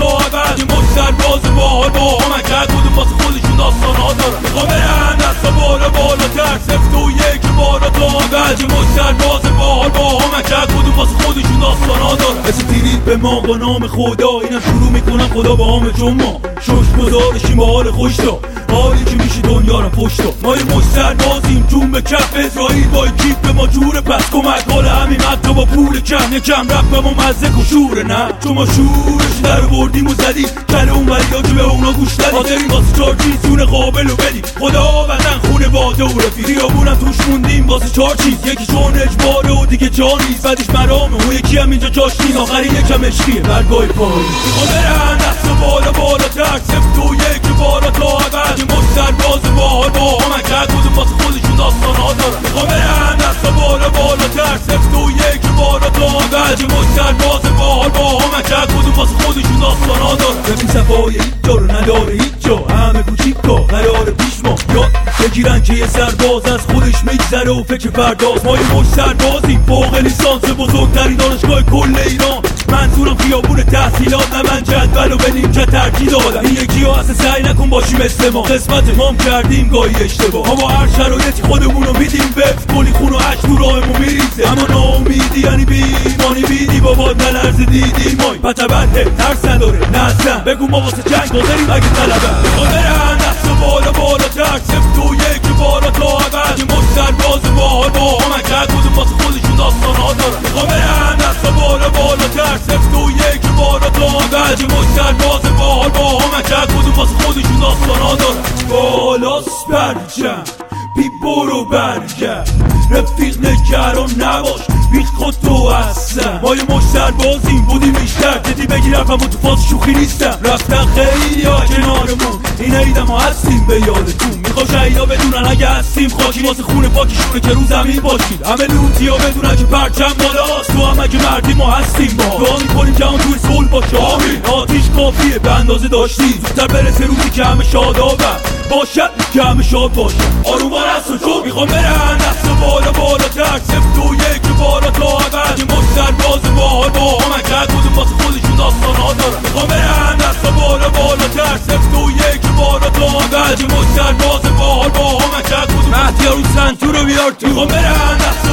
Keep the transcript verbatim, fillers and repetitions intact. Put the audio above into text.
تا ابد یه مش سرباز باحال با همکت کدوم واسه خودشون داستانا دارن میخوام برن دستا بالا بالاتر سفت و یک بالا تا ابد یه مش سرباز باحال با همکت کدوم واسه خودشون داستانا دارن مثل تیرید به ما با نام خدا اینم شروع میکنم خدا با همه چون ما شش گذارشیم با حال خوش دا حالی که میشه دنیا رو پشتا ما یه مش سربازیم جون به کف اسرائیل با کیف به ما جوره پس کمک حال همین حتی با پول کم یکم رفت به ما مزه کشوره نه چون ما شورش در بردیم و زدیم کل اون وریا که به اونا گوش دادیم حاضرین واسه چار چیز جون قابل و بدیم خدا وطن خونه باده و رفیقی خیابونم توش موندیم واسه چار چیز یکی چون اجباره و دیگه جا نیست بعدش مرامه اون یکی هم اینجا جاش نیست آخری یکم عشقیه برگاه پایی میخوام برن دست بالا بالاتر سفت و یک بالا تا ابد یه مش سرباز باحال با همکت کدوم واسه خودشون داستانا دارن میخوام برن دست بالا بالاتر سفت و یک بالا تا ابد یه مش سرباز باحال با همکت کدوم واسه خودشون داستانا دارن ببین صفای هیچ جا رو نداره هیچ جا همه کوچیکا قرار پیش ما یاد بگیرن که یه سرباز از خودش میگذره و فکر فرداست ما یه مش سربازیم فوق لیسانس بزرگترین دانشگاه کل ایران منظورم خیابون تحصیلات نه من جدول و به نیمکت ترجیح دادم این یکی ها اصلا سعی نکن باشی مثل ما قسمت مام کردیم گاهی اشتباه اما هر شرایطی خودمونو میدیم وفت کلی خون و عشق تو راهمون میریزه اما ناامیدی یعنی بیمانی بیدی بابات نلرز دیدی مای پتبنده ترس نداره نزن بگو ما واسه جنگ حاضریم اگه طلبه میخوام برن دست بالا بالاتر سفت و یک بالا تا ابد یه مش سرباز باحال با همکت کدوم واسه خودشون داستانا دارن میخوام برن دست بالا بالاتر سفت و یک بالا تا ابد یه مش سرباز باحال با همکت کدوم واسه خودشون داستانا دارن بالاست برجم بی برو برگرد رفیق نگران نباش بیخ خود تو هستم ما یه مش سربازیم بودیم بیشتر جدی بگیر حرفم و تو فاز شوخی نیستم رفتن خیلی ها کنارمون این عیدم ها هستیم به یادتون میخوام شهیدا بدونن اگه هستیم خاکی واسه خونه پاکیشونه که رو زمین باشید همه لوتی ها بدونن که پرچم بالاست تو هم اگه مردی ما هستیم با دعا میکنیم جهان توی صلح باشه آمین آتیش کافیه به اندازه داشتیم زودتر برسه روزی که همه شادابن باشد که همه شاد باشه آروم بارست و چون میخوام برن دست بالا بالاتر سفت و یک بالا تا ابد یه مش سرباز باحال با همکت کدوم واسه خودشون داستانا دارن میخوام برن دست بالا بالاتر سفت و یک بالا تا ابد یه مش سرباز باحال با همکت کدوم مهدی رو سنتور رو بیار تو میخوام برن دست